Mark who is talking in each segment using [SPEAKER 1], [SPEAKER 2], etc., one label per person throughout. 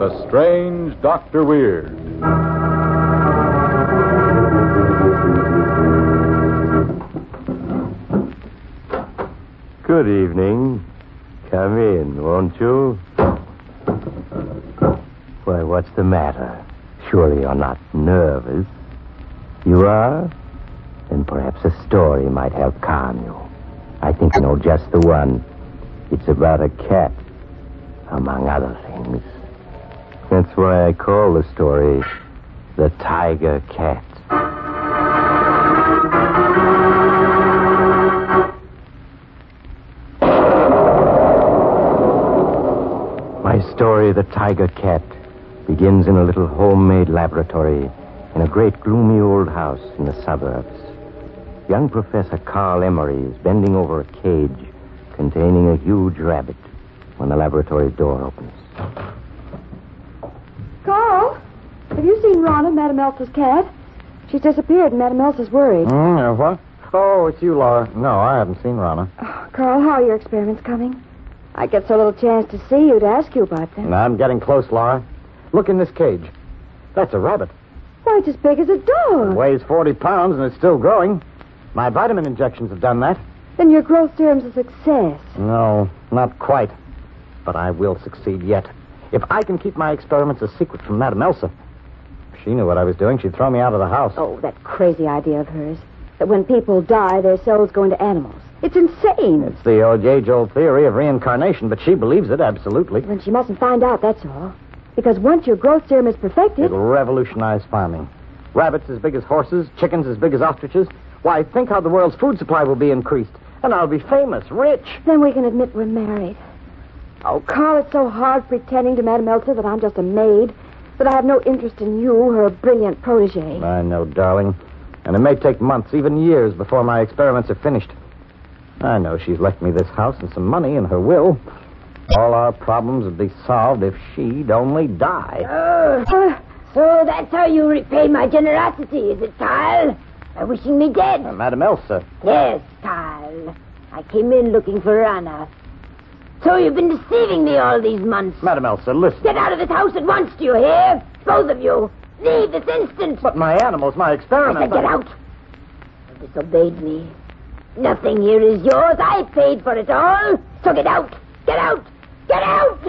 [SPEAKER 1] The Strange Dr. Weird.
[SPEAKER 2] Good evening. Come in, won't you? Why, what's the matter? Surely you're not nervous. You are? Then perhaps a story might help calm you. I think I know just the one. It's about a cat, among other things. That's why I call the story The Tiger Cat. My story, The Tiger Cat, begins in a little homemade laboratory in a great gloomy old house in the suburbs. Young Professor Carl Emery is bending over a cage containing a huge rabbit when the laboratory door opens.
[SPEAKER 3] Carl, have you seen Rana, Madame Elsa's cat? She's disappeared and Madame Elsa's worried.
[SPEAKER 4] What? Oh, it's you, Laura. No, I haven't seen Rana.
[SPEAKER 3] Oh, Carl, how are your experiments coming? I get so little chance to see you to ask you about them.
[SPEAKER 4] I'm getting close, Laura. Look in this cage. That's a rabbit.
[SPEAKER 3] Why, it's as big as a dog.
[SPEAKER 4] It weighs 40 pounds and it's still growing. My vitamin injections have done that.
[SPEAKER 3] Then your growth serum's a success.
[SPEAKER 4] No, not quite. But I will succeed yet. If I can keep my experiments a secret from Madame Elsa. If she knew what I was doing, she'd throw me out of the house.
[SPEAKER 3] Oh, that crazy idea of hers. That when people die, their souls go into animals. It's insane.
[SPEAKER 4] It's the age-old theory of reincarnation, but she believes it absolutely.
[SPEAKER 3] Then she mustn't find out, that's all. Because once your growth serum is perfected...
[SPEAKER 4] It'll revolutionize farming. Rabbits as big as horses, chickens as big as ostriches. Why, think how the world's food supply will be increased. And I'll be famous, rich.
[SPEAKER 3] Then we can admit we're married. Oh, Carl, it's so hard pretending to Madame Elsa that I'm just a maid, that I have no interest in you, her brilliant protege.
[SPEAKER 4] I know, darling. And it may take months, even years, before my experiments are finished. I know she's left me this house and some money in her will. All our problems would be solved if she'd only die.
[SPEAKER 5] So that's how you repay my generosity, is it, Carl? By wishing me dead?
[SPEAKER 4] Madame Elsa.
[SPEAKER 5] Yes, Carl. I came in looking for Rana. So you've been deceiving me all these months.
[SPEAKER 4] Madame Elsa, listen.
[SPEAKER 5] Get out of this house at once, do you hear? Both of you. Leave this instant.
[SPEAKER 4] But my animals, my experiments...
[SPEAKER 5] I said get out. You disobeyed me. Nothing here is yours. I paid for it all. So get out. Get out. Get out.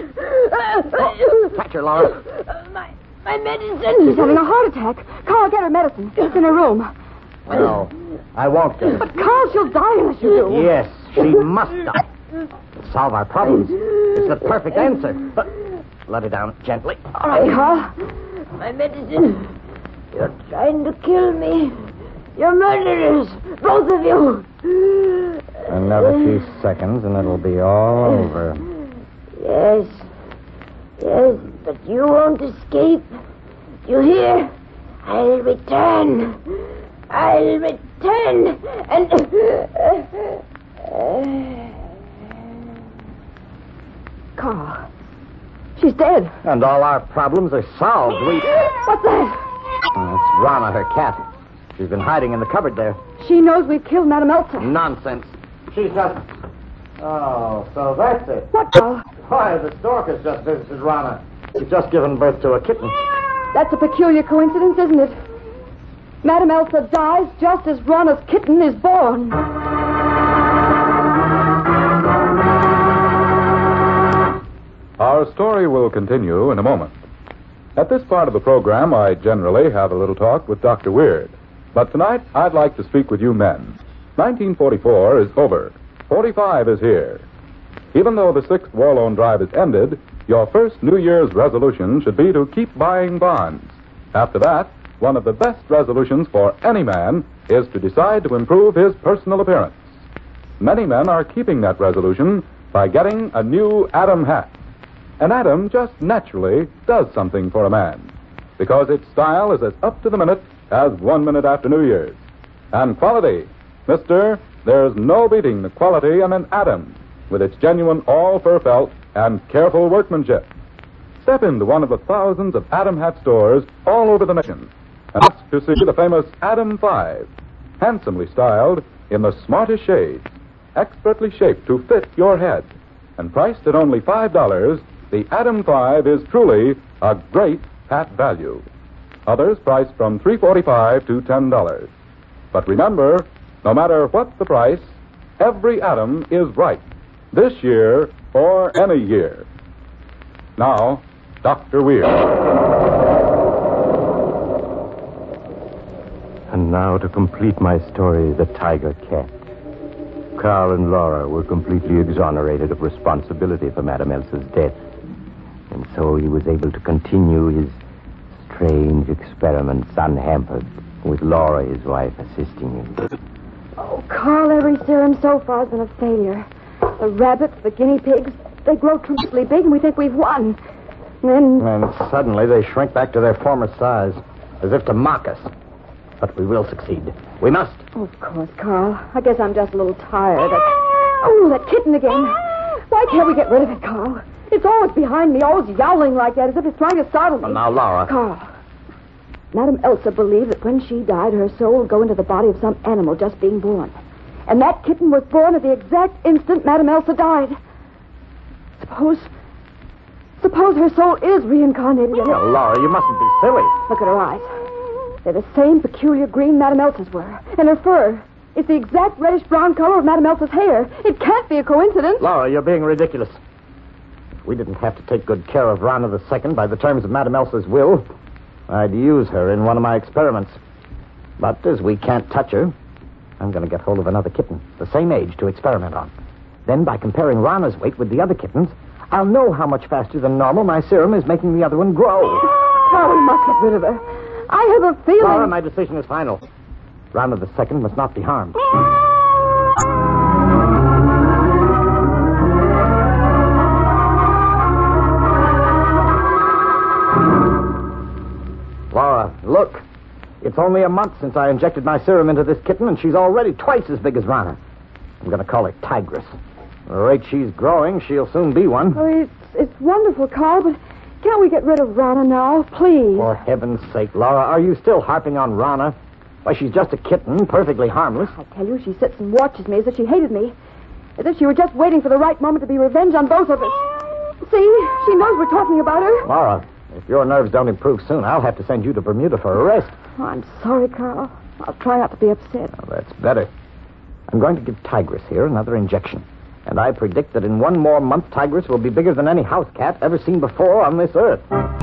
[SPEAKER 4] Catch her, Laura.
[SPEAKER 5] My medicine.
[SPEAKER 3] She's having a heart attack. Carl, get her medicine. It's in her room.
[SPEAKER 4] No, I won't get it.
[SPEAKER 3] But, Carl, she'll die unless you do.
[SPEAKER 4] Yes, she must die. To solve our problems. It's the perfect answer. But let her down gently.
[SPEAKER 3] All right, Carl.
[SPEAKER 5] My medicine. You're trying to kill me. You're murderers. Both of you.
[SPEAKER 4] Another few seconds and it'll be all over.
[SPEAKER 5] Yes. Yes, but you won't escape. You hear? I'll return. I'll return. And...
[SPEAKER 3] Carl, she's dead.
[SPEAKER 4] And all our problems are solved.
[SPEAKER 3] What's that?
[SPEAKER 4] It's Rana, her cat. She's been hiding in the cupboard there.
[SPEAKER 3] She knows we've killed Madame Elsa.
[SPEAKER 4] Nonsense. She's just... Oh, so that's it.
[SPEAKER 3] What, Carl?
[SPEAKER 4] Why, the stork has just visited Rana. She's just given birth to a kitten.
[SPEAKER 3] That's a peculiar coincidence, isn't it? Madame Elsa dies just as Rana's kitten is born.
[SPEAKER 1] Our story will continue in a moment. At this part of the program, I generally have a little talk with Dr. Weird. But tonight, I'd like to speak with you men. 1944 is over. 45 is here. Even though the 6th War Loan Drive is ended, your first New Year's resolution should be to keep buying bonds. After that, one of the best resolutions for any man is to decide to improve his personal appearance. Many men are keeping that resolution by getting a new Adam hat. An Adam just naturally does something for a man, because its style is as up to the minute as 1 minute after New Year's. And quality, mister, there's no beating the quality in an Adam, with its genuine all-fur felt and careful workmanship. Step into one of the thousands of Adam hat stores all over the nation and ask to see the famous Adam 5, handsomely styled in the smartest shades, expertly shaped to fit your head, and priced at only $5 the Atom 5 is truly a great hat value. Others priced from $3.45 to $10. But remember, no matter what the price, every atom is right, this year or any year. Now, Dr. Weir.
[SPEAKER 2] And now to complete my story, the Tiger Cat. Carl and Laura were completely exonerated of responsibility for Madame Elsa's death. And so he was able to continue his strange experiments unhampered, with Laura, his wife, assisting him.
[SPEAKER 3] Oh, Carl, every serum so far has been a failure. The rabbits, the guinea pigs, they grow tremendously big and we think we've won. And then...
[SPEAKER 4] And suddenly they shrink back to their former size, as if to mock us. But we will succeed. We must.
[SPEAKER 3] Oh, of course, Carl. I guess I'm just a little tired. Oh, that kitten again. Why can't we get rid of it, Carl? It's always behind me, always yowling like that, as if it's trying to startle me.
[SPEAKER 4] Well, now, Laura.
[SPEAKER 3] Carl, Madame Elsa believed that when she died, her soul would go into the body of some animal just being born. And that kitten was born at the exact instant Madame Elsa died. Suppose her soul is reincarnated in it.
[SPEAKER 4] Now, Laura, you mustn't be silly.
[SPEAKER 3] Look at her eyes. They're the same peculiar green Madame Elsa's were. And her fur. It's the exact reddish-brown color of Madame Elsa's hair. It can't be a coincidence.
[SPEAKER 4] Laura, you're being ridiculous. If we didn't have to take good care of Rana II by the terms of Madame Elsa's will, I'd use her in one of my experiments. But as we can't touch her, I'm going to get hold of another kitten, the same age, to experiment on. Then, by comparing Rana's weight with the other kittens, I'll know how much faster than normal my serum is making the other one grow.
[SPEAKER 3] Oh, we must get rid of her. I have a feeling...
[SPEAKER 4] Laura, my decision is final. Rana II must not be harmed. Laura, look. It's only a month since I injected my serum into this kitten, and she's already twice as big as Rana. I'm going to call her Tigress. At the rate she's growing, she'll soon be one.
[SPEAKER 3] Oh, it's wonderful, Carl, but can't we get rid of Rana now, please?
[SPEAKER 4] For heaven's sake, Laura, are you still harping on Rana? Why, she's just a kitten, perfectly harmless.
[SPEAKER 3] I tell you, she sits and watches me as if she hated me. As if she were just waiting for the right moment to be revenge on both of us. See? She knows we're talking about her.
[SPEAKER 4] Laura, if your nerves don't improve soon, I'll have to send you to Bermuda for a rest.
[SPEAKER 3] Oh, I'm sorry, Carl. I'll try not to be upset.
[SPEAKER 4] Well, that's better. I'm going to give Tigress here another injection. And I predict that in one more month, Tigress will be bigger than any house cat ever seen before on this earth.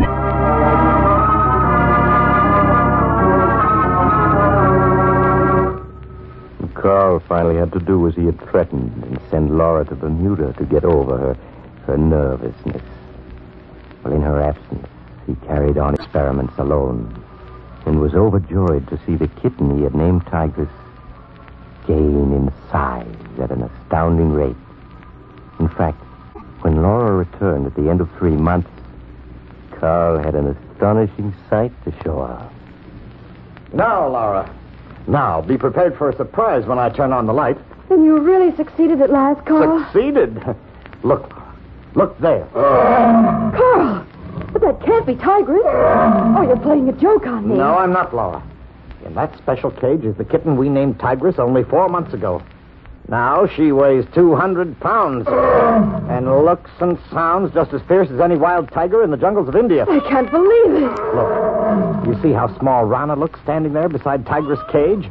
[SPEAKER 2] Carl finally had to do as he had threatened and send Laura to Bermuda to get over her nervousness. Well, in her absence, he carried on experiments alone and was overjoyed to see the kitten he had named Tigress gain in size at an astounding rate. In fact, when Laura returned at the end of 3 months, Carl had an astonishing sight to show her.
[SPEAKER 4] Now, Laura. Now, be prepared for a surprise when I turn on the light.
[SPEAKER 3] Then you really succeeded at last, Carl.
[SPEAKER 4] Succeeded? Look there.
[SPEAKER 3] Carl! But that can't be Tigress. Oh, you're playing a joke on me.
[SPEAKER 4] No, I'm not, Laura. In that special cage is the kitten we named Tigress only 4 months ago. Now she weighs 200 pounds and looks and sounds just as fierce as any wild tiger in the jungles of India.
[SPEAKER 3] I can't believe it.
[SPEAKER 4] Look, you see how small Rana looks standing there beside Tigress' cage?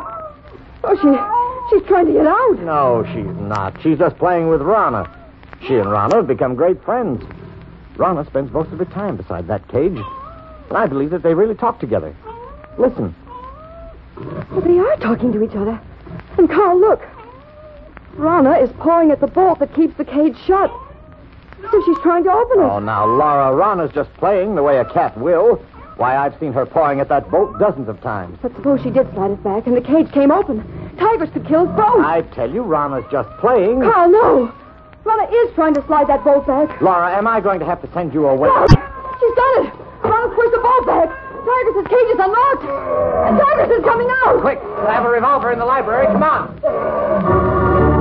[SPEAKER 3] Oh, she's trying to get out.
[SPEAKER 4] No, she's not. She's just playing with Rana. She and Rana have become great friends. Rana spends most of her time beside that cage. And I believe that they really talk together. Listen.
[SPEAKER 3] Well, they are talking to each other. And Carl, look. Rana is pawing at the bolt that keeps the cage shut. As if she's trying to open it.
[SPEAKER 4] Oh, now, Laura, Rana's just playing the way a cat will. Why, I've seen her pawing at that bolt dozens of times.
[SPEAKER 3] But suppose she did slide it back and the cage came open. Tigress could kill us both.
[SPEAKER 4] I tell you, Rana's just playing.
[SPEAKER 3] Carl, no. Rana is trying to slide that bolt back.
[SPEAKER 4] Laura, am I going to have to send you away?
[SPEAKER 3] No, she's done it. Rana's pushed the bolt back. Tigress' cage is unlocked. And Tigress is coming out.
[SPEAKER 4] Quick, I have a revolver in the library. Come on.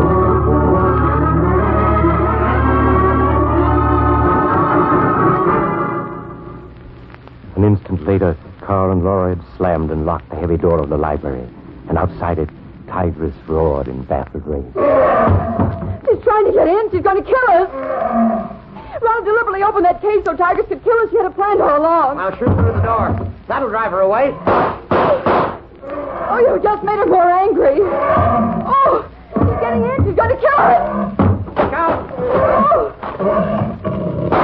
[SPEAKER 2] An instant later, Carl and Laura had slammed and locked the heavy door of the library. And outside it, Tigress roared in baffled rage.
[SPEAKER 3] She's trying to get in. She's going to kill us. Ronald deliberately opened that cage so tigers could kill us. She had a plan all along.
[SPEAKER 4] I'll shoot through the door. That'll drive her away.
[SPEAKER 3] Oh, you just made her more angry. Oh, she's getting in. She's going to kill her.
[SPEAKER 4] Look out.
[SPEAKER 3] Oh.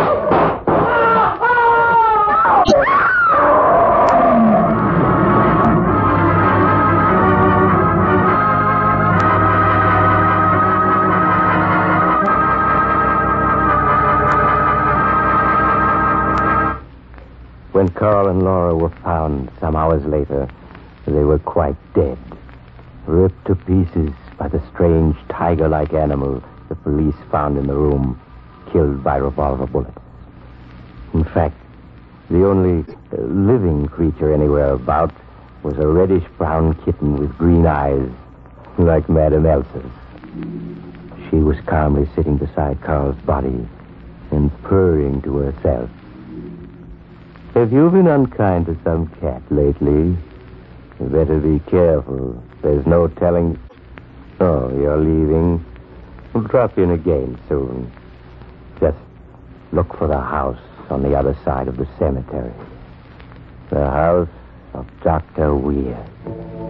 [SPEAKER 2] When Carl and Laura were found some hours later, they were quite dead, ripped to pieces by the strange tiger-like animal the police found in the room, killed by revolver bullets. In fact, the only living creature anywhere about was a reddish-brown kitten with green eyes, like Madame Elsa's. She was calmly sitting beside Carl's body and purring to herself. Have you been unkind to some cat lately? You better be careful. There's no telling... Oh, you're leaving. We'll drop in again soon. Just look for the house on the other side of the cemetery. The house of Dr. Weir.